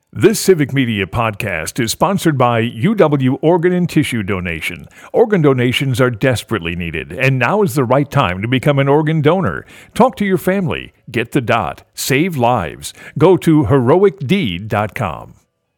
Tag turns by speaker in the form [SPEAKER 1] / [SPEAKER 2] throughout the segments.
[SPEAKER 1] This Civic Media podcast is sponsored by UW Organ and Tissue Donation. Organ donations are desperately needed, and now is the right time to become an organ donor. Talk to your family. Get the dot. Save lives. Go to heroicdeed.com.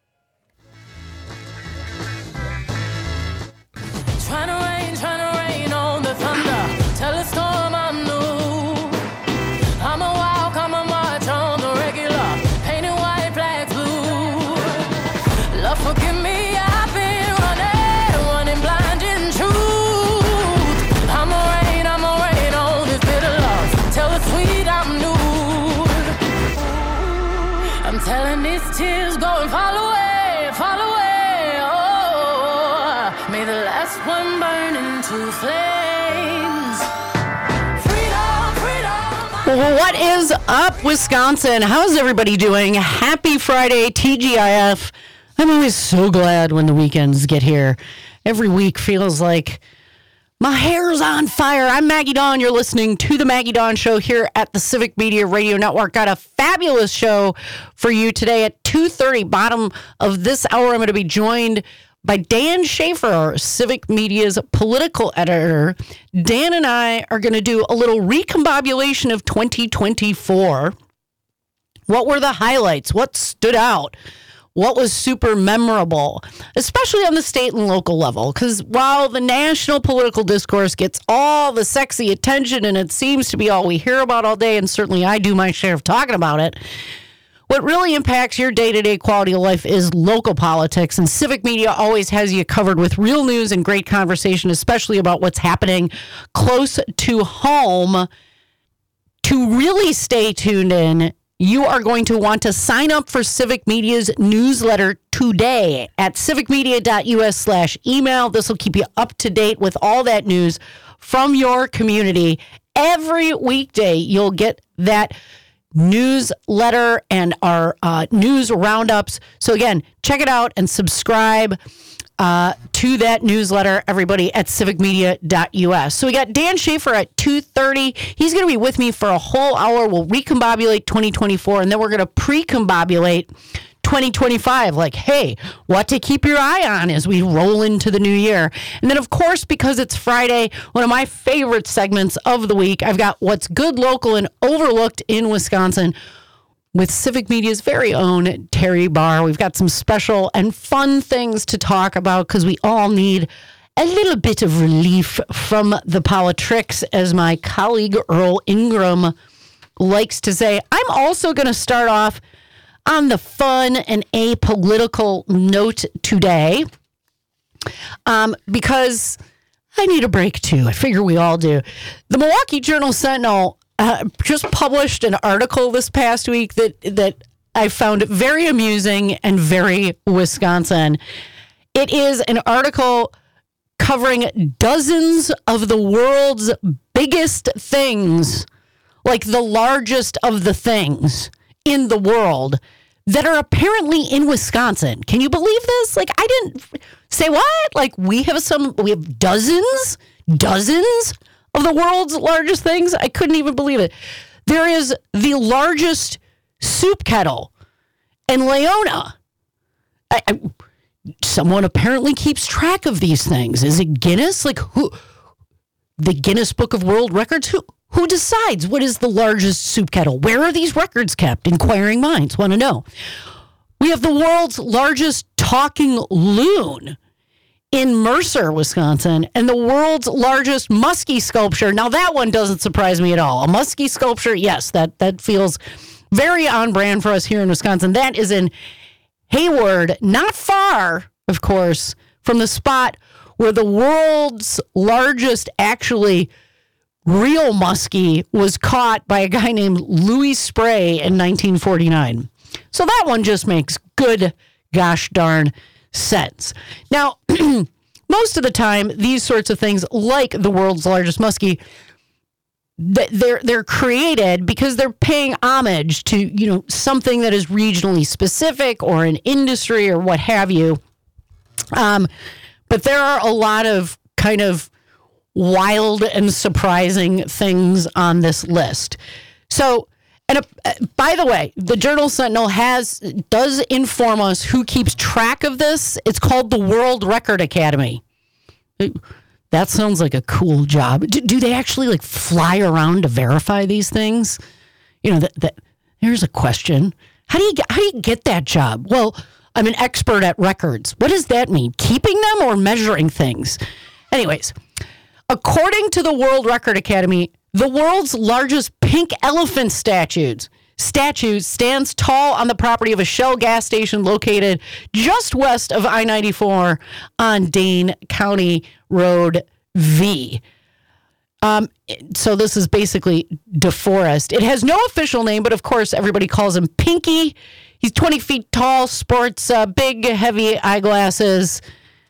[SPEAKER 2] Trying to rain on the thunder. Tell a storm I'm new. I'm a walk, I'm a march on the regular. Painted white flags blue. Love, forgive me, I've been running blind in truth. I'm a rain on this bitter love. Tell the sweet I'm nude. I'm telling these tears go and fall away, fall away. Oh, may the last one burn into flames. Freedom, freedom.
[SPEAKER 3] What is up, Wisconsin? How's everybody doing? Happy Friday, TGIF. I'm always so glad when the weekends get here. Every week feels like my hair's on fire. I'm Maggie Dawn. You're listening to The Maggie Dawn Show here at the Civic Media Radio Network. Got a fabulous show for you today at 2:30. Bottom of this hour, I'm going to be joined by Dan Schaefer, Civic Media's political editor. Dan and I are going to do a little recombobulation of 2024. What were the highlights? What stood out? What was super memorable, especially on the state and local level? Because while the national political discourse gets all the sexy attention and it seems to be all we hear about all day, and certainly I do my share of talking about it, what really impacts your day-to-day quality of life is local politics, and Civic Media always has you covered with real news and great conversation, especially about what's happening close to home. To really stay tuned in, you are going to want to sign up for Civic Media's newsletter today at civicmedia.us/email. This will keep you up to date with all that news from your community. Every weekday, you'll get that newsletter and our news roundups. So again, check it out and subscribe to that newsletter, everybody, at civicmedia.us. So we got Dan Schaefer at 2:30. He's going to be with me for a whole hour. We'll recombobulate 2024, and then we're going to pre-combobulate 2025. Like, hey, what to keep your eye on as we roll into the new year. And then, of course, because it's Friday, one of my favorite segments of the week, I've got What's Good, Local, and Overlooked in Wisconsin with Civic Media's very own Terry Barr. We've got some special and fun things to talk about because we all need a little bit of relief from the politricks, as my colleague Earl Ingram likes to say. I'm also going to start off on the fun and apolitical note today because I need a break too. I figure we all do. The Milwaukee Journal-Sentinel just published an article this past week that I found very amusing and very Wisconsin. It is an article covering dozens of the world's biggest things, like the largest of the things in the world that are apparently in Wisconsin. Can you believe this? Like, I didn't say what? Like, we have dozens of the world's largest things. I couldn't even believe it. There is the largest soup kettle in Leona. Someone apparently keeps track of these things. Is it Guinness? Like, who? The Guinness Book of World Records? Who decides what is the largest soup kettle? Where are these records kept? Inquiring minds want to know. We have the world's largest talking loon in Mercer, Wisconsin, and the world's largest muskie sculpture. Now, that one doesn't surprise me at all. A muskie sculpture, yes, that feels very on brand for us here in Wisconsin. That is in Hayward, not far, of course, from the spot where the world's largest actually real muskie was caught by a guy named Louis Spray in 1949. So that one just makes good gosh darn sense. Now, most of the time, these sorts of things, like the world's largest muskie, they're created because they're paying homage to, something that is regionally specific or an industry or what have you. But there are a lot of kind of wild and surprising things on this list. So And by the way, the Journal Sentinel does inform us who keeps track of this. It's called the World Record Academy. That sounds like a cool job. Do they actually like fly around to verify these things? You know, here's a question. How do you get that job? Well, I'm an expert at records. What does that mean? Keeping them or measuring things? Anyways, according to the World Record Academy, the world's largest pink elephant statue stands tall on the property of a Shell gas station located just west of I-94 on Dane County Road V. So this is basically DeForest. It has no official name, but of course everybody calls him Pinky. He's 20 feet tall, sports big, heavy eyeglasses.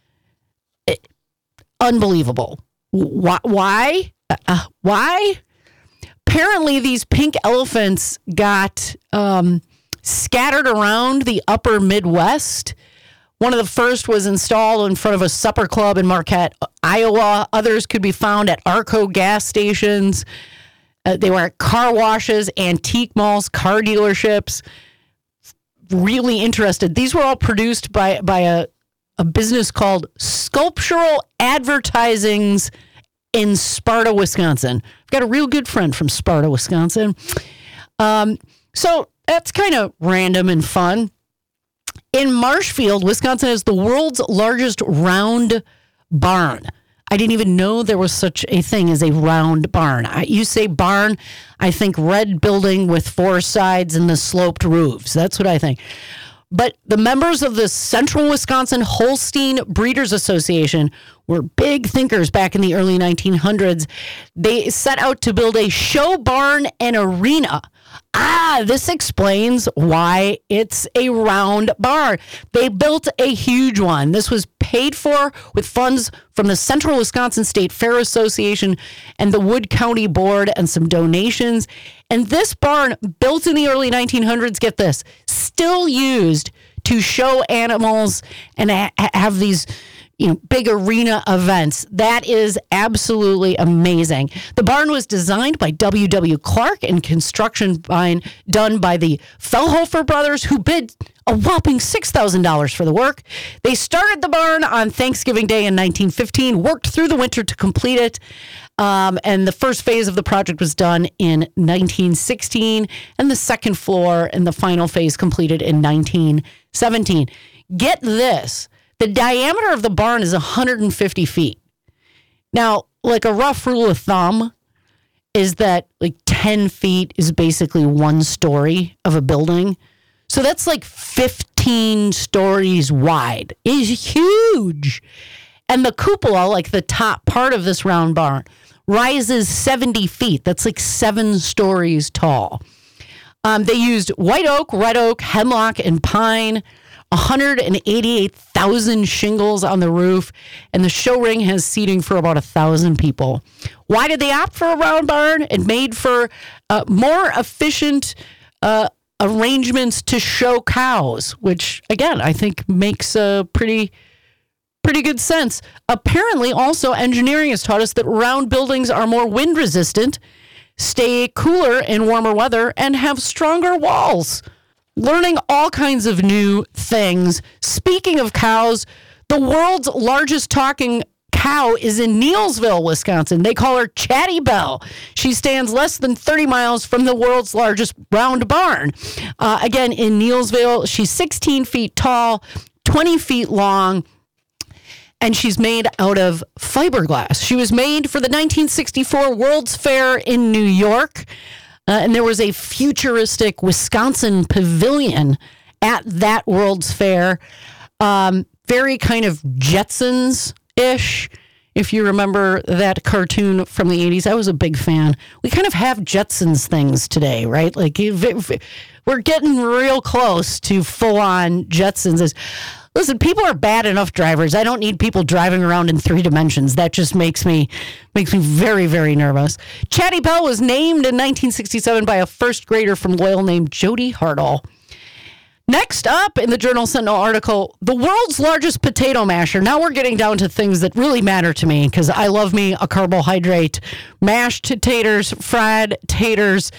[SPEAKER 3] Unbelievable. Why? Why? Apparently, these pink elephants got scattered around the upper Midwest. One of the first was installed in front of a supper club in Marquette, Iowa. Others could be found at Arco gas stations. They were at car washes, antique malls, car dealerships. Really interested. These were all produced by a business called Sculptural Advertisings in Sparta, Wisconsin. I've got a real good friend from Sparta, Wisconsin. So that's kind of random and fun. In Marshfield, Wisconsin has the world's largest round barn. I didn't even know there was such a thing as a round barn. You say barn, I think red building with four sides and the sloped roofs. That's what I think. But the members of the Central Wisconsin Holstein Breeders Association were big thinkers back in the early 1900s. They set out to build a show barn and arena. This explains why it's a round barn. They built a huge one. This was paid for with funds from the Central Wisconsin State Fair Association and the Wood County Board and some donations. And this barn, built in the early 1900s, get this, still used to show animals and have these big arena events. That is absolutely amazing. The barn was designed by W.W. Clark and construction done by the Fellhofer brothers, who bid a whopping $6,000 for the work. They started the barn on Thanksgiving Day in 1915, worked through the winter to complete it, and the first phase of the project was done in 1916, and the second floor and the final phase completed in 1917. Get this. The diameter of the barn is 150 feet. Now, like a rough rule of thumb is that like 10 feet is basically one story of a building. So that's like 15 stories wide. It is huge. And the cupola, like the top part of this round barn, rises 70 feet. That's like 7 stories tall. They used white oak, red oak, hemlock, and pine. 188,000 shingles on the roof, and the show ring has seating for about 1,000 people. Why did they opt for a round barn? It made for more efficient arrangements to show cows, which, again, I think makes a pretty good sense. Apparently, also, engineering has taught us that round buildings are more wind resistant, stay cooler in warmer weather, and have stronger walls. Learning all kinds of new things. Speaking of cows, the world's largest talking cow is in Neillsville, Wisconsin. They call her Chatty Belle. She stands less than 30 miles from the world's largest round barn. Again, in Neillsville, she's 16 feet tall, 20 feet long, and she's made out of fiberglass. She was made for the 1964 World's Fair in New York. And there was a futuristic Wisconsin pavilion at that World's Fair. Very kind of Jetsons-ish, if you remember that cartoon from the 80s. I was a big fan. We kind of have Jetsons things today, right? Like, we're getting real close to full-on Jetsons. Listen, people are bad enough drivers. I don't need people driving around in 3 dimensions. That just makes me very, very nervous. Chatty Belle was named in 1967 by a first grader from Loyal named Jody Hartle. Next up in the Journal Sentinel article, the world's largest potato masher. Now we're getting down to things that really matter to me because I love me a carbohydrate. Mashed taters, fried taters,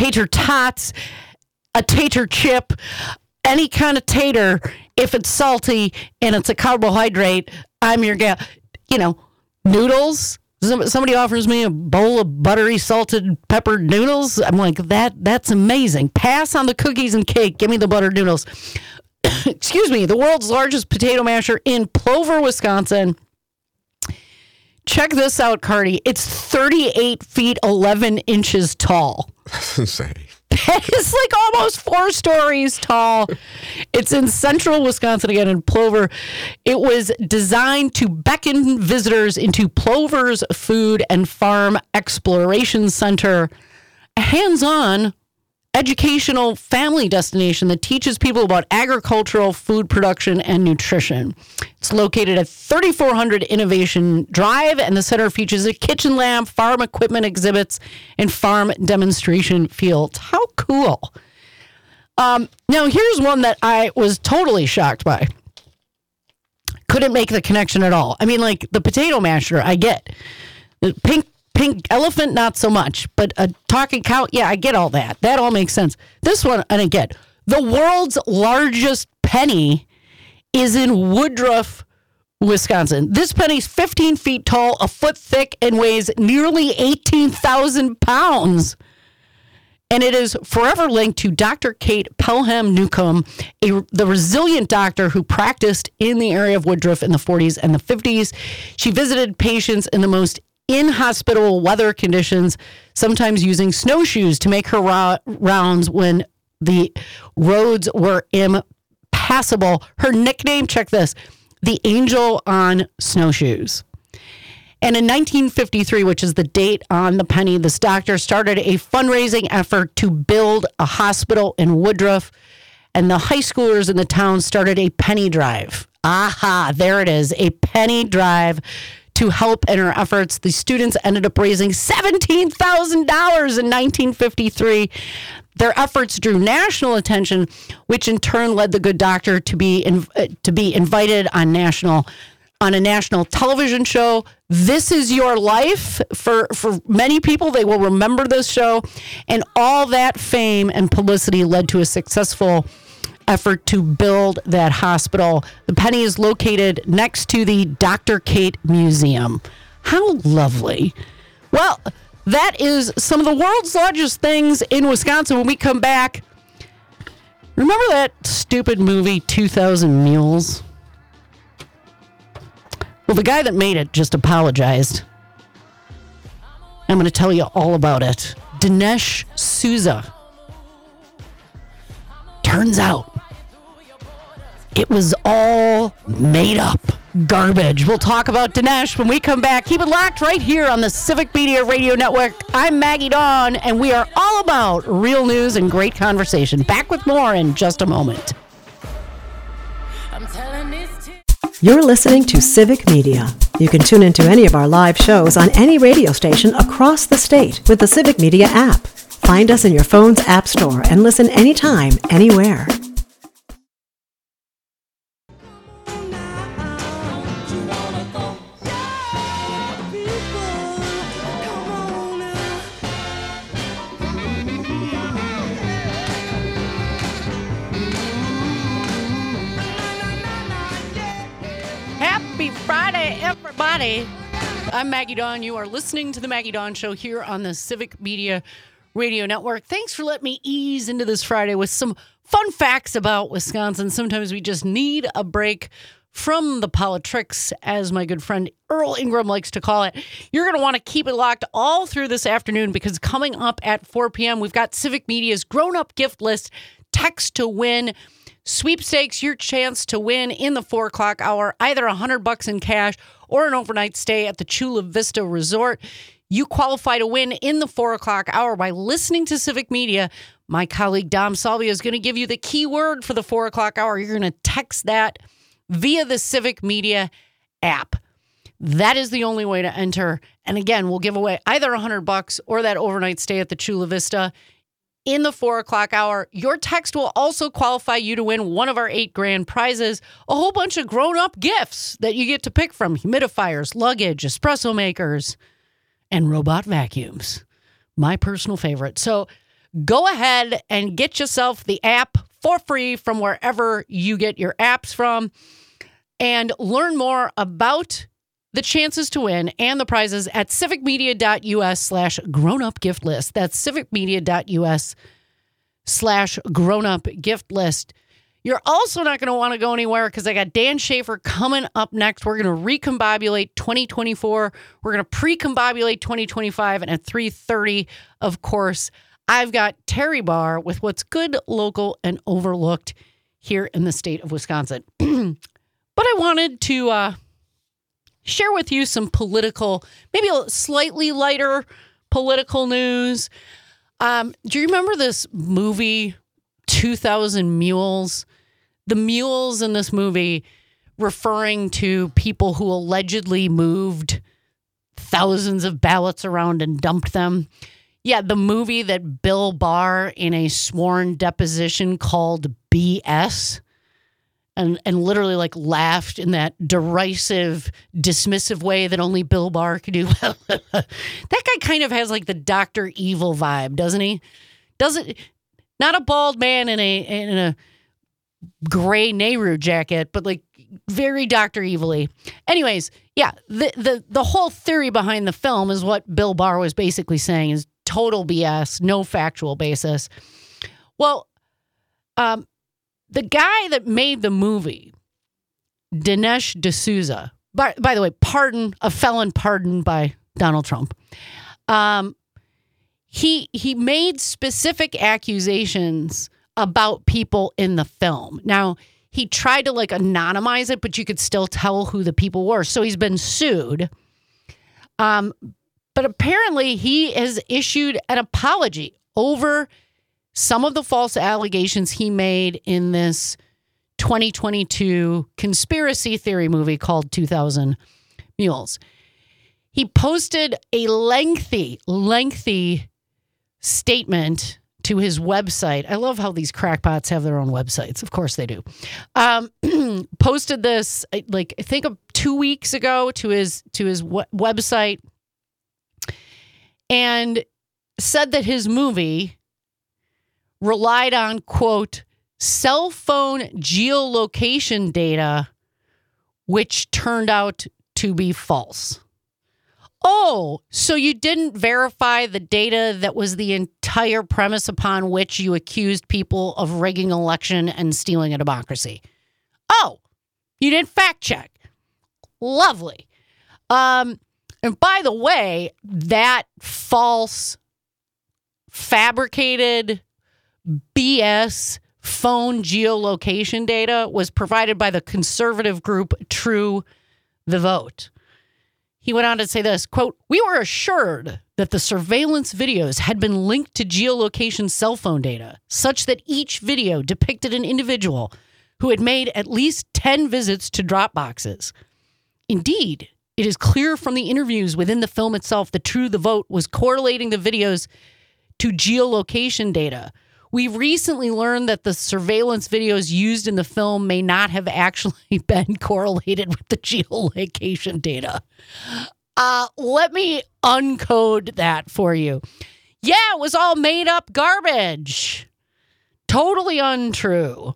[SPEAKER 3] tater tots, a tater chip, any kind of tater. If it's salty and it's a carbohydrate, I'm your gal. Noodles. Somebody offers me a bowl of buttery salted peppered noodles. I'm like, that's amazing. Pass on the cookies and cake. Give me the buttered noodles. Excuse me. The world's largest potato masher in Plover, Wisconsin. Check this out, Cardi. It's 38 feet 11 inches tall.
[SPEAKER 4] That's insane.
[SPEAKER 3] That is like almost 4 stories tall. It's in central Wisconsin, again, in Plover. It was designed to beckon visitors into Plover's Food and Farm Exploration Center, a hands-on educational family destination that teaches people about agricultural food production and nutrition. It's located at 3400 Innovation Drive, and the center features a kitchen lab, farm equipment exhibits, and farm demonstration fields. How cool. Now, here's one that I was totally shocked by. Couldn't make the connection at all. I mean, like the potato masher, I get. The pink elephant, not so much, but a talking cow, yeah, I get all that. That all makes sense. This one, I didn't get. The world's largest penny is in Woodruff, Wisconsin. This penny's 15 feet tall, a foot thick, and weighs nearly 18,000 pounds. And it is forever linked to Dr. Kate Pelham Newcomb, the resilient doctor who practiced in the area of Woodruff in the 40s and the 50s. She visited patients in the most inhospitable weather conditions, sometimes using snowshoes to make her rounds when the roads were impassable. Her nickname, check this, the Angel on Snowshoes. And in 1953, which is the date on the penny, this doctor started a fundraising effort to build a hospital in Woodruff, and the high schoolers in the town started a penny drive. Aha, there it is, a penny drive to help in her efforts. The students ended up raising $17,000 in 1953. Their efforts drew national attention, which in turn led the good doctor to be invited on a national television show. This Is Your Life. For many people, they will remember this show. And all that fame and publicity led to a successful effort to build that hospital. The penny is located next to the Dr. Kate Museum. How lovely. Well, that is some of the world's largest things in Wisconsin. When we come back, remember that stupid movie, 2,000 Mules? Well, the guy that made it just apologized. I'm going to tell you all about it. Dinesh Souza. Turns out it was all made up garbage. We'll talk about Dinesh when we come back. Keep it locked right here on the Civic Media Radio Network. I'm Maggie Dawn, and we are all about real news and great conversation. Back with more in just a moment.
[SPEAKER 2] I'm telling this to
[SPEAKER 5] You're listening to Civic Media. You can tune into any of our live shows on any radio station across the state with the Civic Media app. Find us in your phone's app store and listen anytime, anywhere.
[SPEAKER 3] Happy Friday, everybody. I'm Maggie Dawn. You are listening to The Maggie Dawn Show here on the Civic Media Radio Network. Thanks for letting me ease into this Friday with some fun facts about Wisconsin. Sometimes we just need a break from the politics, as my good friend Earl Ingram likes to call it. You're going to want to keep it locked all through this afternoon, because coming up at 4 p.m., we've got Civic Media's grown-up gift list, text to win, sweepstakes, your chance to win in the 4 o'clock hour, either $100 in cash or an overnight stay at the Chula Vista Resort. You qualify to win in the 4 o'clock hour by listening to Civic Media. My colleague Dom Salvia is going to give you the keyword for the 4 o'clock hour. You're going to text that via the Civic Media app. That is the only way to enter. And again, we'll give away either $100 or that overnight stay at the Chula Vista in the 4 o'clock hour. Your text will also qualify you to win one of our 8 grand prizes, a whole bunch of grown-up gifts that you get to pick from: humidifiers, luggage, espresso makers, and robot vacuums. My personal favorite. So go ahead and get yourself the app for free from wherever you get your apps from and learn more about the chances to win and the prizes at civicmedia.us/grownupgiftlist. That's civicmedia.us/grownupgiftlist. You're also not going to want to go anywhere because I got Dan Schaefer coming up next. We're going to recombobulate 2024. We're going to pre-combobulate 2025. And at 3:30, of course, I've got Terry Barr with what's good, local, and overlooked here in the state of Wisconsin. But I wanted to share with you some political, maybe a slightly lighter political news. Do you remember this movie, 2000 Mules? The mules in this movie referring to people who allegedly moved thousands of ballots around and dumped them. Yeah, the movie that Bill Barr in a sworn deposition called BS and literally like laughed in that derisive, dismissive way that only Bill Barr could do. That guy kind of has like the Dr. Evil vibe, doesn't he? Not a bald man in a gray Nehru jacket, but like very Dr. Evil-y. Anyways, yeah, the whole theory behind the film is what Bill Barr was basically saying is total BS, no factual basis. Well, the guy that made the movie, Dinesh D'Souza, by the way, a felon pardoned by Donald Trump. He made specific accusations about people in the film. Now, he tried to like anonymize it, but you could still tell who the people were. So he's been sued. But apparently he has issued an apology over some of the false allegations he made in this 2022 conspiracy theory movie called 2000 Mules. He posted a lengthy statement to his website. I love how these crackpots have their own websites. Of course they do. Posted this, like, I think 2 weeks ago to his website and said that his movie relied on, quote, cell phone geolocation data, which turned out to be false. Oh, so you didn't verify the data that was the entire premise upon which you accused people of rigging an election and stealing a democracy. Oh, you didn't fact check. Lovely. And by the way, that false, fabricated BS phone geolocation data was provided by the conservative group True the Vote. He went on to say this, quote, "We were assured that the surveillance videos had been linked to geolocation cell phone data, such that each video depicted an individual who had made at least 10 visits to drop boxes. Indeed, it is clear from the interviews within the film itself that True the Vote was correlating the videos to geolocation data. We recently learned that the surveillance videos used in the film may not have actually been correlated with the geolocation data." Let me uncode that for you. Yeah, it was all made up garbage. Totally untrue.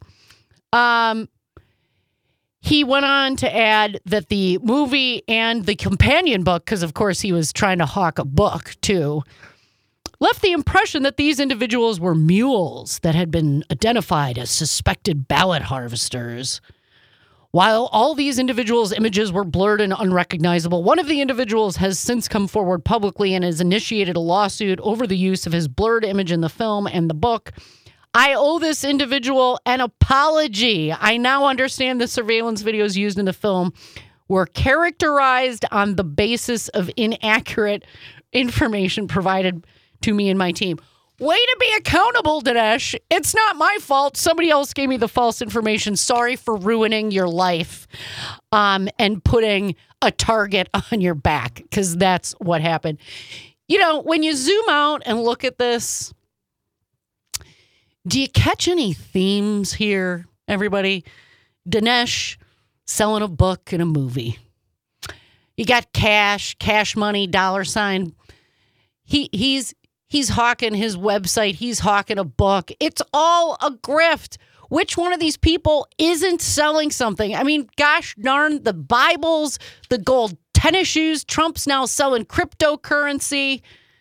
[SPEAKER 3] He went on to add that the movie and the companion book, because of course he was trying to hawk a book too, left the impression that these individuals were mules that had been identified as suspected ballot harvesters. While all these individuals' images were blurred and unrecognizable, one of the individuals has since come forward publicly and has initiated a lawsuit over the use of his blurred image in the film and the book. I owe this individual an apology. I now understand the surveillance videos used in the film were characterized on the basis of inaccurate information provided to me and my team. Way to be accountable, Dinesh. It's not my fault. Somebody else gave me the false information. Sorry for ruining your life and putting a target on your back, because that's what happened. You know, when you zoom out and look at this, do you catch any themes here, everybody? Dinesh selling a book and a movie. You got cash money, $. He's He's hawking his website. He's hawking a book. It's all a grift. Which one of these people isn't selling something? I mean, gosh darn, the Bibles, the gold tennis shoes. Trump's now selling cryptocurrency.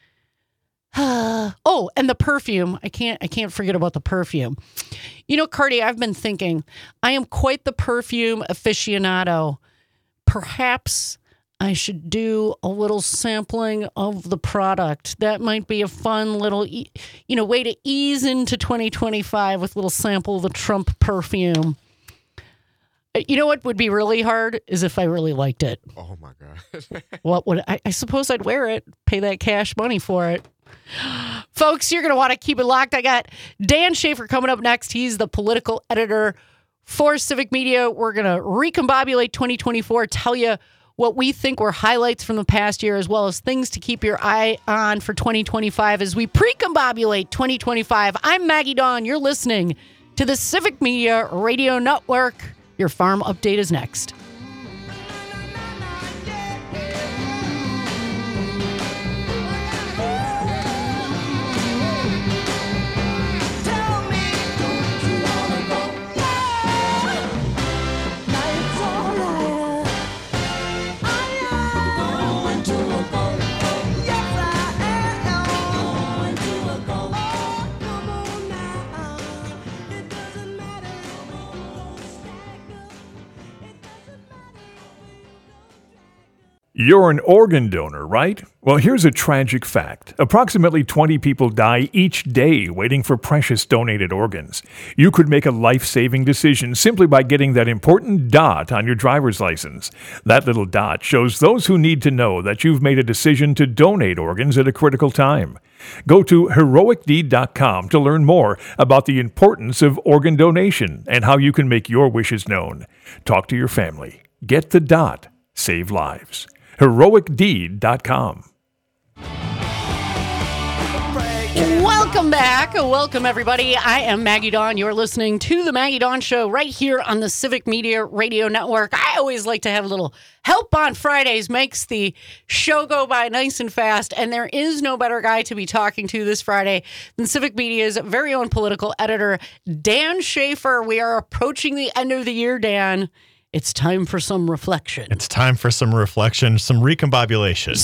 [SPEAKER 3] Oh, and the perfume. I can't forget about the perfume. You know, Cardi, I've been thinking, I am quite the perfume aficionado. Perhaps I should do a little sampling of the product. That might be a fun little, way to ease into 2025 with a little sample of the Trump perfume. You know what would be really hard is if I really liked it.
[SPEAKER 4] Oh my God.
[SPEAKER 3] What would I suppose I'd wear it, pay that cash money for it. Folks, you're going to want to keep it locked. I got Dan Schaefer coming up next. He's the political editor for Civic Media. We're going to recombobulate 2024, tell you what we think were highlights from the past year, as well as things to keep your eye on for 2025 as we precombobulate 2025. I'm Maggie Dawn. You're listening to the Civic Media Radio Network. Your farm update is next.
[SPEAKER 1] You're an organ donor, right? Well, here's a tragic fact. Approximately 20 people die each day waiting for precious donated organs. You could make a life-saving decision simply by getting that important dot on your driver's license. That little dot shows those who need to know that you've made a decision to donate organs at a critical time. Go to heroicdeed.com to learn more about the importance of organ donation and how you can make your wishes known. Talk to your family. Get the dot. Save lives. heroicdeed.com.
[SPEAKER 3] Welcome back. Welcome, everybody. I am Maggie Dawn. You're listening to The Maggie Dawn Show right here on the Civic Media Radio Network. I always like to have a little help on Fridays, makes the show go by nice and fast, and there is no better guy to be talking to this Friday than Civic Media's very own political editor, Dan Schaefer. We are approaching the end of the year, Dan. It's time for some reflection.
[SPEAKER 6] It's time for some reflection, some recombobulation.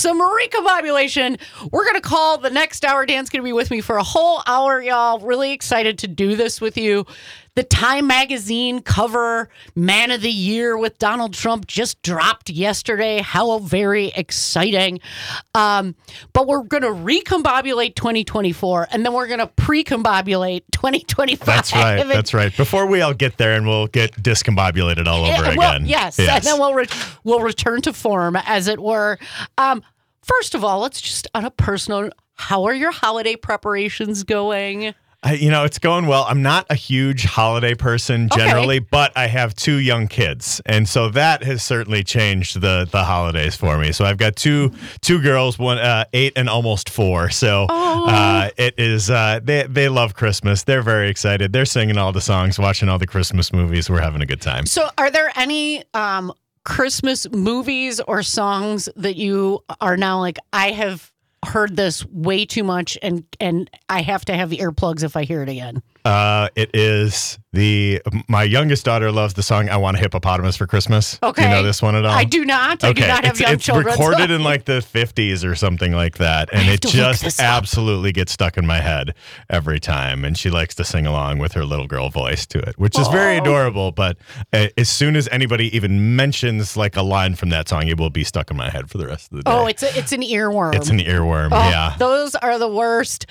[SPEAKER 3] We're going to call the next hour. Dan's going to be with me for a whole hour, y'all. Really excited to do this with you. The Time Magazine cover, Man of the Year with Donald Trump just dropped yesterday. How very exciting. But we're going to recombobulate 2024, and then we're going to precombobulate 2025.
[SPEAKER 6] That's right. Before we all get there, and we'll get discombobulated all over again.
[SPEAKER 3] Yes. And then we'll return to form, as it were. First of all, let's just, on a personal note, how are your holiday preparations going?
[SPEAKER 6] It's going well. I'm not a huge holiday person generally, but I have two young kids. And so that has certainly changed the holidays for me. So I've got two girls, one 8 and almost 4. So it is they love Christmas. They're very excited. They're singing all the songs, watching all the Christmas movies. We're having a good time.
[SPEAKER 3] So are there any Christmas movies or songs that you are now like, I have heard this way too much and I have to have the earplugs if I hear it again?
[SPEAKER 6] It is my youngest daughter loves the song "I Want a Hippopotamus for Christmas."
[SPEAKER 3] Okay.
[SPEAKER 6] Do you know this one at all?
[SPEAKER 3] I do not. I do not have young children.
[SPEAKER 6] It's recorded in like the 50s or something like that, and it just absolutely gets stuck in my head every time. And she likes to sing along with her little girl voice to it, which is very adorable. But as soon as anybody even mentions like a line from that song, it will be stuck in my head for the rest of the day.
[SPEAKER 3] Oh, it's an earworm.
[SPEAKER 6] It's an earworm. Yeah,
[SPEAKER 3] those are the worst.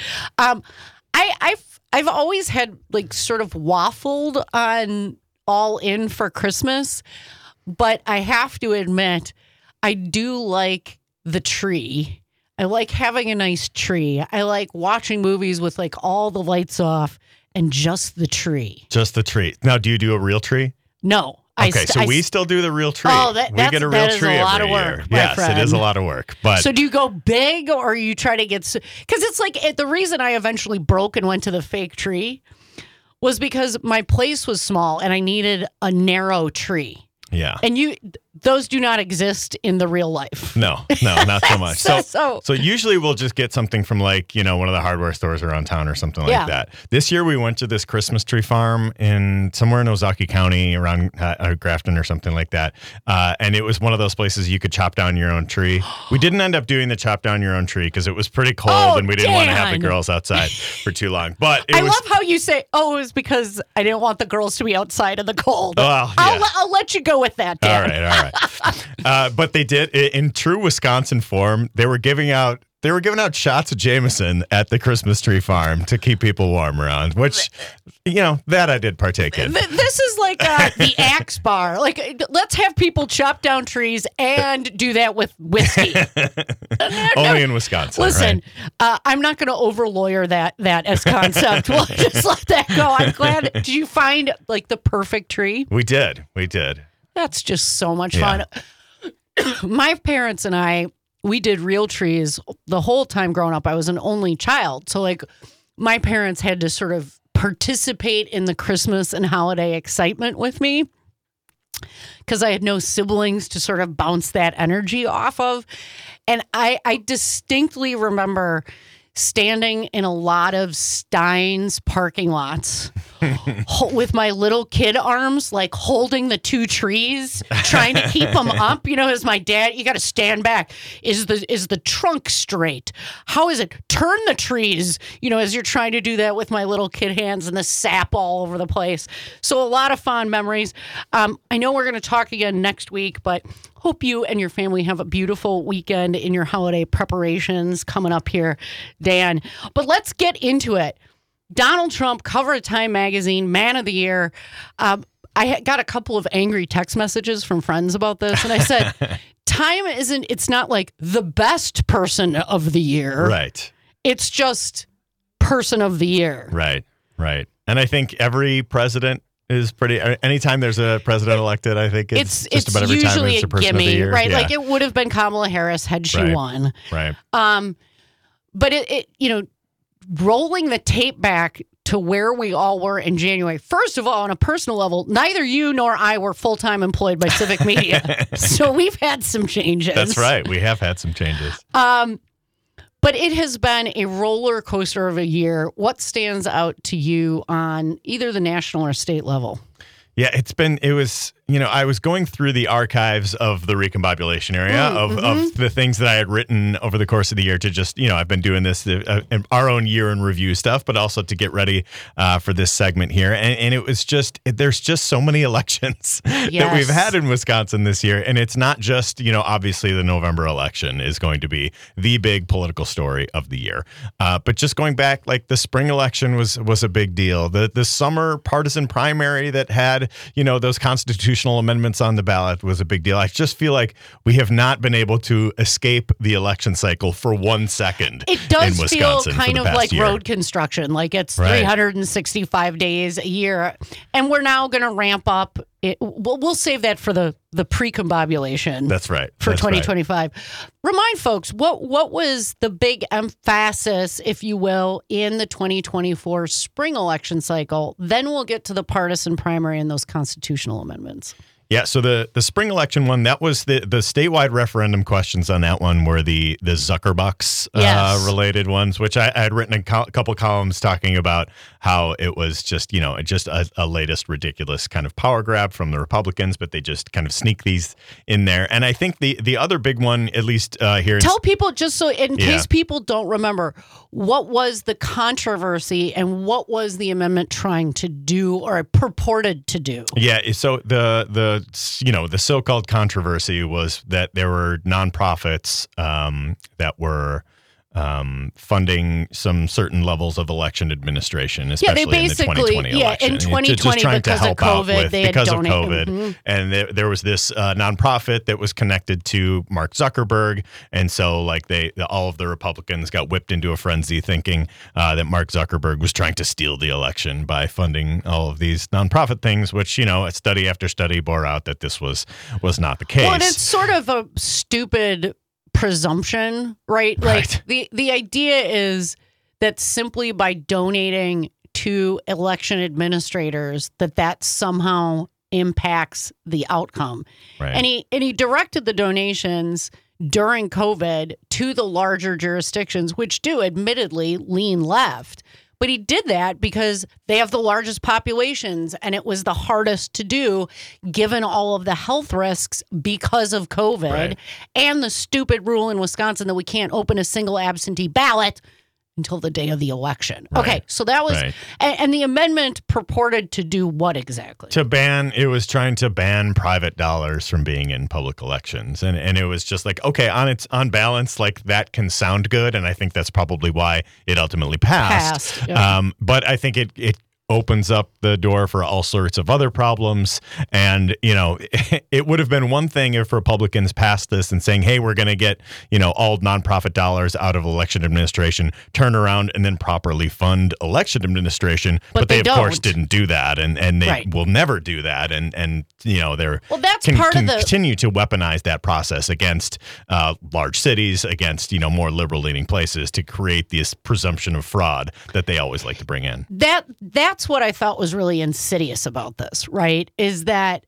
[SPEAKER 3] I've always had like sort of waffled on All In for Christmas, but I have to admit, I do like the tree. I like having a nice tree. I like watching movies with like all the lights off and just the tree.
[SPEAKER 6] Just the tree. Now, do you do a real tree?
[SPEAKER 3] No.
[SPEAKER 6] Okay, so we still do the real tree.
[SPEAKER 3] Oh,
[SPEAKER 6] we get a real tree every year. Yes,
[SPEAKER 3] friend.
[SPEAKER 6] It is a lot of work. But
[SPEAKER 3] so do you go big or you try to get... Because it's like the reason I eventually broke and went to the fake tree was because my place was small and I needed a narrow tree.
[SPEAKER 6] Yeah.
[SPEAKER 3] And those do not exist in the real life.
[SPEAKER 6] No, not so much.
[SPEAKER 3] So
[SPEAKER 6] usually we'll just get something from like, one of the hardware stores around town or something like that. This year we went to this Christmas tree farm somewhere in Ozaukee County around Grafton or something like that. And it was one of those places you could chop down your own tree. We didn't end up doing the chop down your own tree because it was pretty cold and we didn't want to have the girls outside for too long. But
[SPEAKER 3] I love how you say, it was because I didn't want the girls to be outside in the cold.
[SPEAKER 6] Well, yeah.
[SPEAKER 3] I'll let you go with that, Dan.
[SPEAKER 6] All right. But they did, in true Wisconsin form, they were giving out shots of Jameson at the Christmas tree farm to keep people warm around, which, that I did partake in.
[SPEAKER 3] This is like the Axe Bar. Like, let's have people chop down trees and do that with whiskey.
[SPEAKER 6] Only in Wisconsin.
[SPEAKER 3] Listen, I'm not going to over-lawyer that as concept. We'll just let that go. I'm glad. Did you find, like, the perfect tree?
[SPEAKER 6] We did.
[SPEAKER 3] That's just so much fun. My parents and I, we did real trees the whole time growing up. I was an only child. So, like, my parents had to sort of participate in the Christmas and holiday excitement with me because I had no siblings to sort of bounce that energy off of. And I distinctly remember standing in a lot of Stein's parking lots with my little kid arms, like holding the two trees, trying to keep them up. As my dad, you got to stand back. Is the trunk straight? How is it? Turn the trees, as you're trying to do that with my little kid hands and the sap all over the place. So a lot of fond memories. I know we're going to talk again next week, but hope you and your family have a beautiful weekend in your holiday preparations coming up here, Dan. But let's get into it. Donald Trump, cover of Time magazine, man of the year. I got a couple of angry text messages from friends about this, and I said, Time it's not like the best person of the year.
[SPEAKER 6] Right.
[SPEAKER 3] It's just person of the year.
[SPEAKER 6] Right. And I think every president is pretty. Anytime there's a president elected, I think it's just about every time it's a person of the year.
[SPEAKER 3] Right?
[SPEAKER 6] Yeah.
[SPEAKER 3] Like it would have been Kamala Harris had she won.
[SPEAKER 6] Right.
[SPEAKER 3] But it rolling the tape back to where we all were in January. First of all, on a personal level, neither you nor I were full-time employed by Civic Media. So we've had some changes.
[SPEAKER 6] That's right. We have had some changes.
[SPEAKER 3] But it has been a roller coaster of a year. What stands out to you on either the national or state level?
[SPEAKER 6] Yeah, I was going through the archives of the recombobulation area of the things that I had written over the course of the year to just, I've been doing this, our own year in review stuff, but also to get ready for this segment here. And it was there's just so many elections that we've had in Wisconsin this year. And it's not just, obviously the November election is going to be the big political story of the year. But just going back, like the spring election was a big deal. The summer partisan primary that had, those constitutional amendments on the ballot was a big deal. I just feel like we have not been able to escape the election cycle for 1 second.
[SPEAKER 3] It does
[SPEAKER 6] in
[SPEAKER 3] feel
[SPEAKER 6] Wisconsin
[SPEAKER 3] kind of like
[SPEAKER 6] year.
[SPEAKER 3] Road construction, like it's 365 days a year. And we're now going to ramp up. We'll save that for the pre-combobulation.
[SPEAKER 6] That's right.
[SPEAKER 3] For 2025. Remind folks, what was the big emphasis, if you will, in the 2024 spring election cycle? Then we'll get to the partisan primary and those constitutional amendments.
[SPEAKER 6] Yeah, so the spring election one, that was the statewide referendum questions on that one were the Zuckerbucks related ones, which I had written a couple columns talking about how it was just, just a latest ridiculous kind of power grab from the Republicans, but they just kind of sneak these in there. And I think the other big one, at least here.
[SPEAKER 3] Tell people, just so in case people don't remember, what was the controversy and what was the amendment trying to do or purported to do?
[SPEAKER 6] Yeah, so the so-called controversy was that there were nonprofits that were funding some certain levels of election administration, especially in the 2020 election.
[SPEAKER 3] In 2020 because of COVID, they had donated.
[SPEAKER 6] And there was this nonprofit that was connected to Mark Zuckerberg, and so all of the Republicans got whipped into a frenzy thinking that Mark Zuckerberg was trying to steal the election by funding all of these nonprofit things, which study after study bore out that this was not the case.
[SPEAKER 3] Well, and it's sort of a stupid presumption, right? Like the idea is that simply by donating to election administrators that somehow impacts the outcome.
[SPEAKER 6] Right.
[SPEAKER 3] And he directed the donations during COVID to the larger jurisdictions, which do admittedly lean left. But he did that because they have the largest populations, and it was the hardest to do given all of the health risks because of COVID
[SPEAKER 6] Right.
[SPEAKER 3] and the stupid rule in Wisconsin that we can't open a single absentee ballot until the day of the election.
[SPEAKER 6] Right.
[SPEAKER 3] Okay, so that was,
[SPEAKER 6] Right.
[SPEAKER 3] and the amendment purported to do what exactly?
[SPEAKER 6] It was trying to ban private dollars from being in public elections. And it was just like, okay, on balance, like that can sound good. And I think that's probably why it ultimately passed.
[SPEAKER 3] Yeah.
[SPEAKER 6] But I think it opens up the door for all sorts of other problems. And, it would have been one thing if Republicans passed this and saying, hey, we're going to get, all nonprofit dollars out of election administration, turn around and then properly fund election administration. But they of course,
[SPEAKER 3] don't.
[SPEAKER 6] didn't do that. And they
[SPEAKER 3] Right.
[SPEAKER 6] will never do that. And they're
[SPEAKER 3] Well, that's part of the-
[SPEAKER 6] continue to weaponize that process against large cities, against, more liberal leaning places to create this presumption of fraud that they always like to bring in.
[SPEAKER 3] That's what I thought was really insidious about this, right? Is that,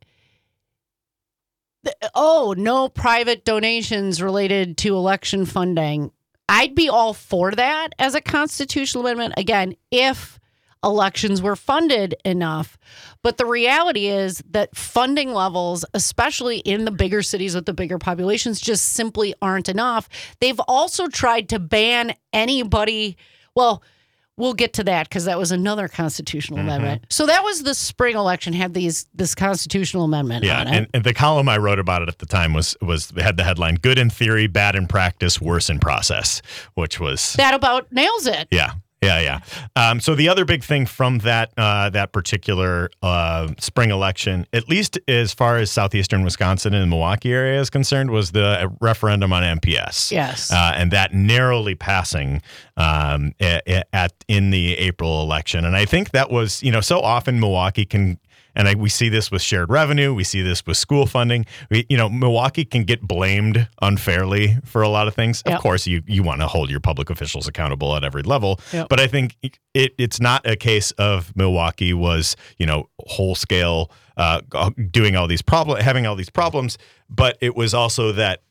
[SPEAKER 3] no private donations related to election funding. I'd be all for that as a constitutional amendment, again, if elections were funded enough. But the reality is that funding levels, especially in the bigger cities with the bigger populations, just simply aren't enough. They've also tried to ban anybody. Well, we'll get to that because that was another constitutional amendment. So that was the spring election, had this constitutional amendment on it.
[SPEAKER 6] And the column I wrote about it at the time had the headline, "Good in theory, bad in practice, worse in process," which was...
[SPEAKER 3] That about nails it.
[SPEAKER 6] Yeah. So the other big thing from that particular spring election, at least as far as southeastern Wisconsin and the Milwaukee area is concerned, was the referendum on MPS.
[SPEAKER 3] Yes.
[SPEAKER 6] And that narrowly passing in the April election. And I think that was, so often Milwaukee can... And we see this with shared revenue. We see this with school funding. Milwaukee can get blamed unfairly for a lot of things.
[SPEAKER 3] Yep.
[SPEAKER 6] Of course, you want to hold your public officials accountable at every level.
[SPEAKER 3] Yep.
[SPEAKER 6] But I think it's not a case of Milwaukee was, whole scale doing all these having all these problems. But it was also that,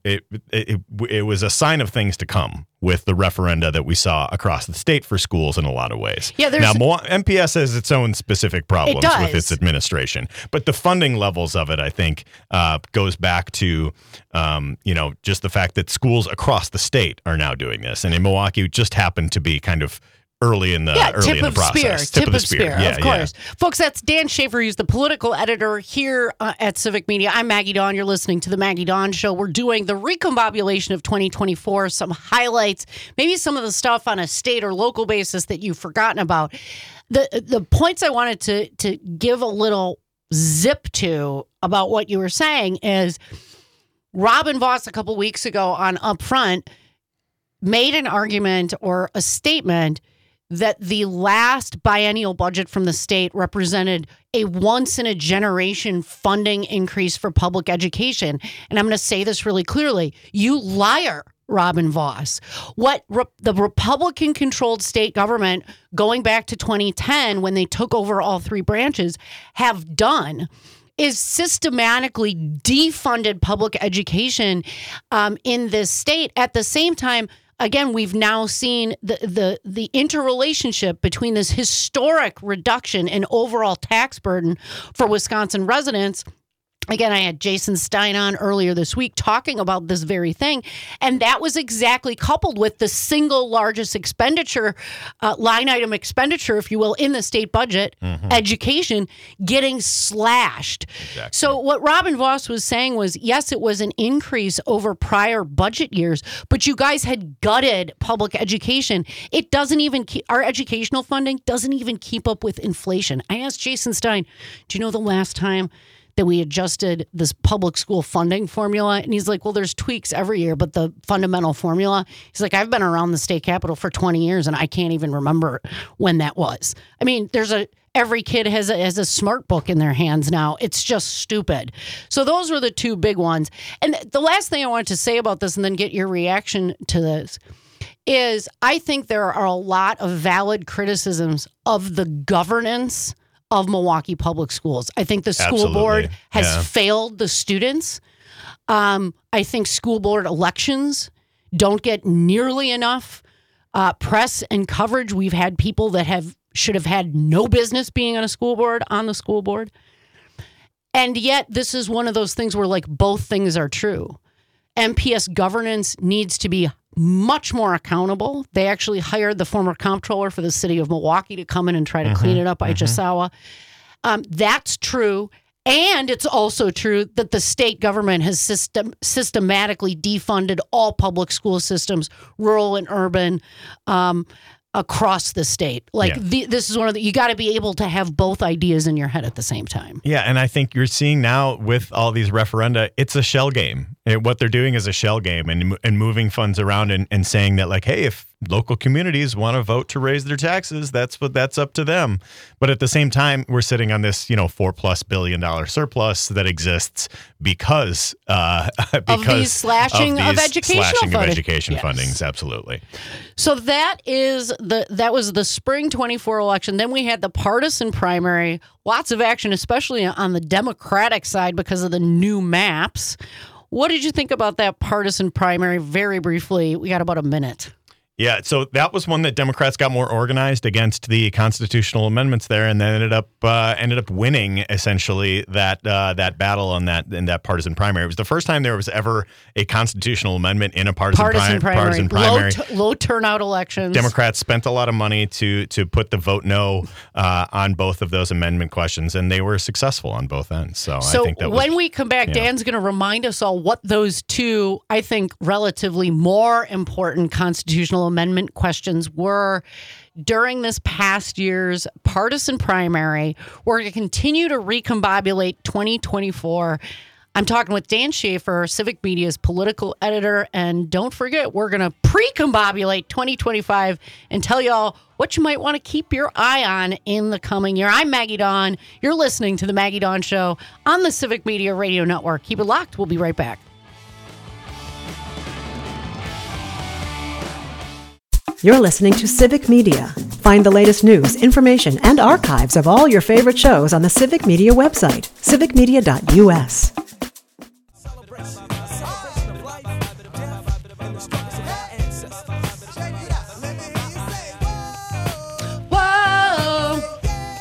[SPEAKER 6] it was a sign of things to come with the referenda that we saw across the state for schools in a lot of ways.
[SPEAKER 3] Yeah,
[SPEAKER 6] now, MPS has its own specific problems
[SPEAKER 3] It does.
[SPEAKER 6] with its administration, but the funding levels of it, I think, goes back to, just the fact that schools across the state are now doing this. And in Milwaukee, just happened to be kind of early in the process.
[SPEAKER 3] Tip of the spear, of course. Folks, that's Dan Schaefer. He's the political editor here at Civic Media. I'm Maggie Dawn. You're listening to The Maggie Dawn Show. We're doing the recombobulation of 2024, some highlights, maybe some of the stuff on a state or local basis that you've forgotten about. The points I wanted to give a little zip to about what you were saying is Robin Vos a couple weeks ago on Upfront made an argument or a statement that the last biennial budget from the state represented a once-in-a-generation funding increase for public education. And I'm going to say this really clearly. You liar, Robin Vos. What the Republican-controlled state government, going back to 2010 when they took over all three branches, have done is systematically defunded public education in this state. At the same time, again, we've now seen the interrelationship between this historic reduction in overall tax burden for Wisconsin residents. Again, I had Jason Stein on earlier this week talking about this very thing. And that was exactly coupled with the single largest expenditure, line item expenditure, if you will, in the state budget, education, getting slashed.
[SPEAKER 6] Exactly.
[SPEAKER 3] So what Robin Vos was saying was, yes, it was an increase over prior budget years, but you guys had gutted public education. It doesn't even our educational funding doesn't even keep up with inflation. I asked Jason Stein, do you know the last time that we adjusted this public school funding formula? And he's like, well, there's tweaks every year, but the fundamental formula, he's like, I've been around the state capitol for 20 years and I can't even remember when that was. I mean, every kid has a smart book in their hands now. It's just stupid. So those were the two big ones. And the last thing I wanted to say about this and then get your reaction to this is I think there are a lot of valid criticisms of the governance of Milwaukee Public Schools. I think the school
[SPEAKER 6] Absolutely.
[SPEAKER 3] board has
[SPEAKER 6] Yeah.
[SPEAKER 3] failed the students. I think school board elections don't get nearly enough press and coverage. We've had people that should have had no business being on the school board. And yet this is one of those things where like both things are true. MPS governance needs to be much more accountable. They actually hired the former comptroller for the city of Milwaukee to come in and try to clean it up, Ichisawa. That's true. And it's also true that the state government has systematically defunded all public school systems, rural and urban, across the state. Like this is one of the, you got to be able to have both ideas in your head at the same time.
[SPEAKER 6] Yeah, and I think you're seeing now with all these referenda, it's a shell game. What they're doing is a shell game and moving funds around and saying that like, hey, if local communities want to vote to raise their taxes, that's up to them. But at the same time, we're sitting on this, $4+ billion surplus that exists because
[SPEAKER 3] of these slashing of education
[SPEAKER 6] fundings. Absolutely.
[SPEAKER 3] So that was the spring 24 election. Then we had the partisan primary, lots of action, especially on the Democratic side because of the new maps. What did you think about that partisan primary? Very briefly, we got about a minute.
[SPEAKER 6] Yeah, so that was one that Democrats got more organized against the constitutional amendments there, and then ended up winning essentially that battle in that partisan primary. It was the first time there was ever a constitutional amendment in a partisan primary.
[SPEAKER 3] Low turnout elections.
[SPEAKER 6] Democrats spent a lot of money to put the vote no on both of those amendment questions, and they were successful on both ends. So I think that
[SPEAKER 3] when we come back, Dan's going to remind us all what those two, I think, relatively more important constitutional amendment questions were during this past year's partisan primary. We're going to continue to recombobulate 2024. I'm talking with Dan Schaefer, Civic Media's political editor. And don't forget, we're going to pre-combobulate 2025 and tell y'all what you might want to keep your eye on in the coming year. I'm Maggie Dawn. You're listening to The Maggie Dawn Show on the Civic Media Radio Network. Keep it locked. We'll be right back.
[SPEAKER 5] You're listening to Civic Media. Find the latest news, information, and archives of all your favorite shows on the Civic Media website, civicmedia.us.
[SPEAKER 3] Whoa!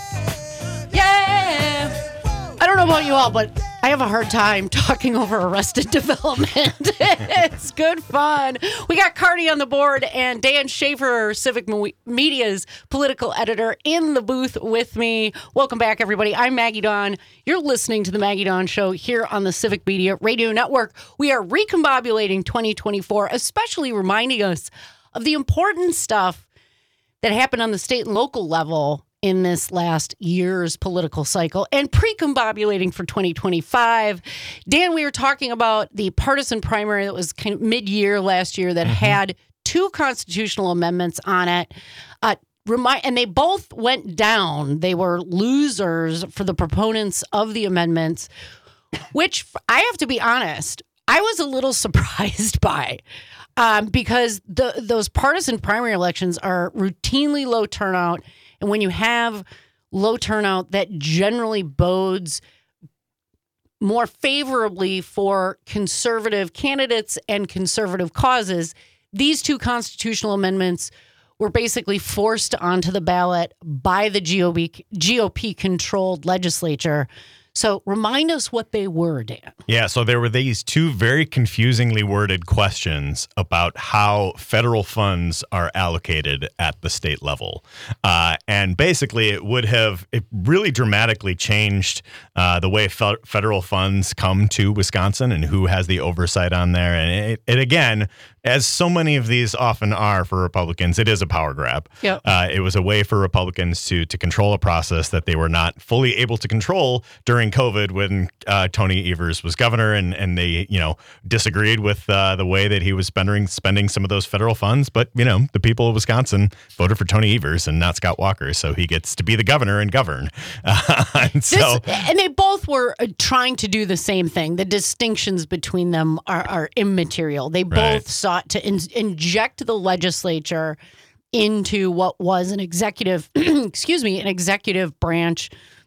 [SPEAKER 3] Yeah! I don't know about you all, but I have a hard time talking over Arrested Development. It's good fun. We got Cardi on the board and Dan Schaefer, Civic Media's political editor, in the booth with me. Welcome back, everybody. I'm Maggie Dawn. You're listening to The Maggie Dawn Show here on the Civic Media Radio Network. We are recombobulating 2024, especially reminding us of the important stuff that happened on the state and local level in this last year's political cycle and pre-combobulating for 2025. Dan, we were talking about the partisan primary that was kind of mid-year last year that had two constitutional amendments on it. And they both went down. They were losers for the proponents of the amendments, which I have to be honest, I was a little surprised by. Because those partisan primary elections are routinely low turnout. And when you have low turnout, that generally bodes more favorably for conservative candidates and conservative causes. These two constitutional amendments were basically forced onto the ballot by the GOP-controlled legislature. So remind us what they were, Dan.
[SPEAKER 6] Yeah, so there were these two very confusingly worded questions about how federal funds are allocated at the state level. And basically, it really dramatically changed the way federal funds come to Wisconsin and who has the oversight on there. And it again, as so many of these often are for Republicans, it is a power grab.
[SPEAKER 3] Yep.
[SPEAKER 6] It was a way for Republicans to control a process that they were not fully able to control during COVID when Tony Evers was governor, and they disagreed with the way that he was spending some of those federal funds. But the people of Wisconsin voted for Tony Evers and not Scott Walker, so he gets to be the governor and govern. And
[SPEAKER 3] they both were trying to do the same thing. The distinctions between them are immaterial. They both sought to inject the legislature into what was an executive, an executive branch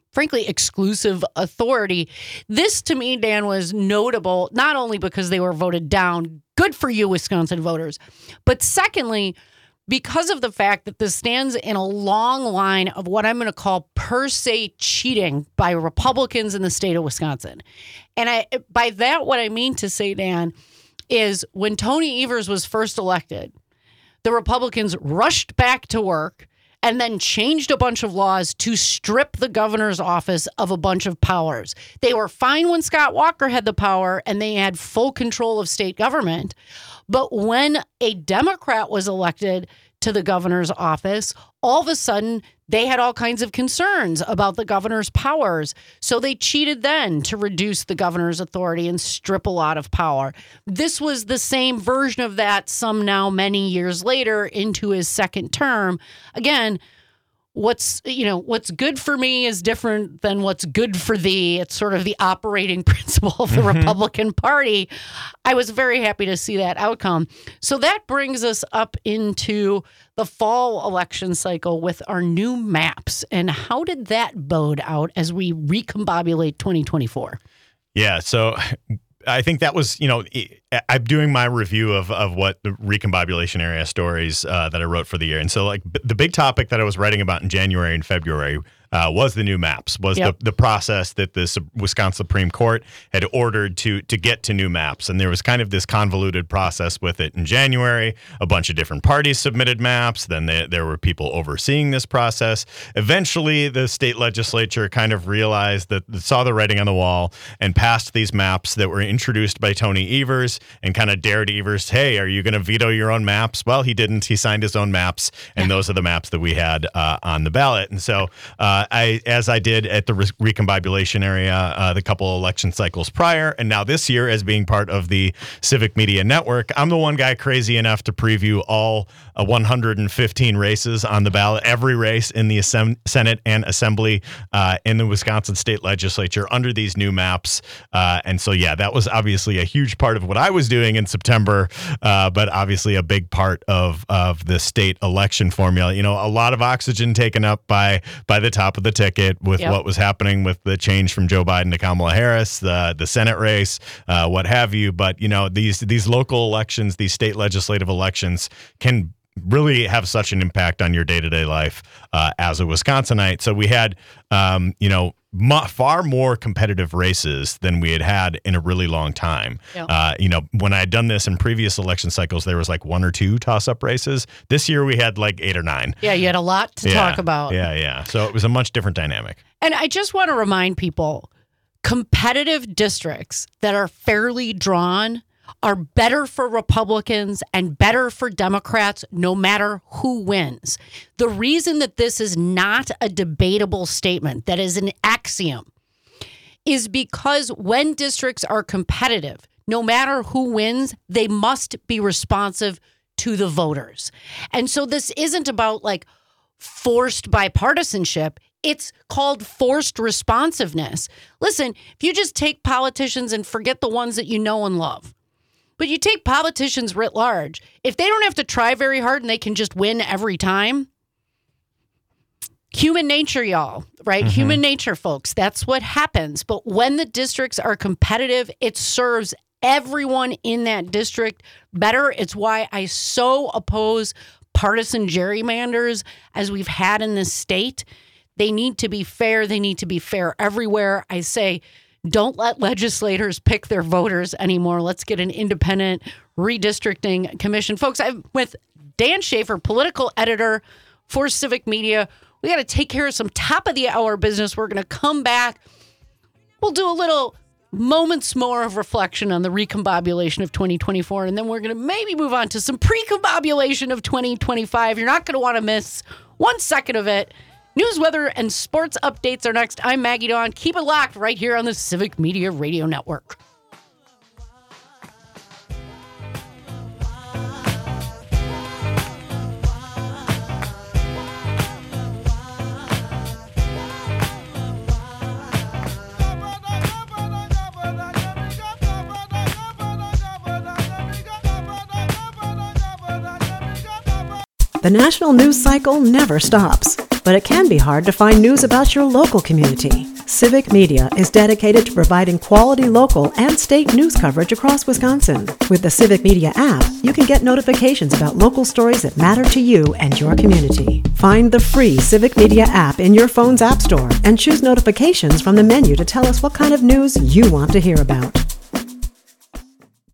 [SPEAKER 3] frankly, exclusive authority. This, to me, Dan, was notable, not only because they were voted down, good for you, Wisconsin voters, but secondly, because of the fact that this stands in a long line of what I'm going to call per se cheating by Republicans in the state of Wisconsin. And by that, what I mean to say, Dan, is when Tony Evers was first elected, the Republicans rushed back to work and then changed a bunch of laws to strip the governor's office of a bunch of powers. They were fine when Scott Walker had the power and they had full control of state government. But when a Democrat was elected to the governor's office, all of a sudden they had all kinds of concerns about the governor's powers. So they cheated then to reduce the governor's authority and strip a lot of power. This was the same version of that some now many years later into his second term. Again, what's good for me is different than what's good for thee. It's sort of the operating principle of the Republican Party. I was very happy to see that outcome. So that brings us up into the fall election cycle with our new maps. And how did that bode out as we recombobulate 2024?
[SPEAKER 6] Yeah, so I think that was, I'm doing my review of what the recombobulation area stories that I wrote for the year. And so like the big topic that I was writing about in January and February was the new maps, was the process that the Wisconsin Supreme Court had ordered to get to new maps. And there was kind of this convoluted process with it in January. A bunch of different parties submitted maps. Then there were people overseeing this process. Eventually, the state legislature kind of realized that saw the writing on the wall and passed these maps that were introduced by Tony Evers and kind of dared Evers, hey, are you going to veto your own maps? Well, he didn't. He signed his own maps, and those are the maps that we had on the ballot. And so as I did at the recombobulation area the couple election cycles prior, and now this year as being part of the Civic Media Network, I'm the one guy crazy enough to preview all 115 races on the ballot, every race in the Senate and Assembly in the Wisconsin State Legislature under these new maps. And so, yeah, that was obviously a huge part of what I was doing in September, but obviously a big part of the state election formula. A lot of oxygen taken up by the top of the ticket with what was happening with the change from Joe Biden to Kamala Harris, the Senate race, what have you. But, these local elections, these state legislative elections can really have such an impact on your day-to-day life as a Wisconsinite. So we had, far more competitive races than we had in a really long time. When I had done this in previous election cycles, there was like 1 or 2 toss-up races. This year we had like 8 or 9.
[SPEAKER 3] Yeah, you had a lot to talk about.
[SPEAKER 6] Yeah. So it was a much different dynamic.
[SPEAKER 3] And I just want to remind people, competitive districts that are fairly drawn are better for Republicans and better for Democrats no matter who wins. The reason that this is not a debatable statement, that is an axiom, is because when districts are competitive, no matter who wins, they must be responsive to the voters. And so this isn't about like forced bipartisanship. It's called forced responsiveness. Listen, if you just take politicians and forget the ones that you know and love, but you take politicians writ large, if they don't have to try very hard and they can just win every time, human nature, y'all, right? Mm-hmm. Human nature, folks. That's what happens. But when the districts are competitive, it serves everyone in that district better. It's why I so oppose partisan gerrymanders as we've had in this state. They need to be fair. They need to be fair everywhere. I say, don't let legislators pick their voters anymore. Let's get an independent redistricting commission. Folks, I'm with Dan Schaefer, political editor for Civic Media. We got to take care of some top of the hour business. We're going to come back. We'll do a little moments more of reflection on the recombobulation of 2024, and then we're going to maybe move on to some pre-combobulation of 2025. You're not going to want to miss 1 second of it. News, weather, and sports updates are next. I'm Maggie Dawn. Keep it locked right here on the Civic Media Radio Network.
[SPEAKER 5] The national news cycle never stops, but it can be hard to find news about your local community. Civic Media is dedicated to providing quality local and state news coverage across Wisconsin. With the Civic Media app, you can get notifications about local stories that matter to you and your community. Find the free Civic Media app in your phone's app store and choose notifications from the menu to tell us what kind of news you want to hear about.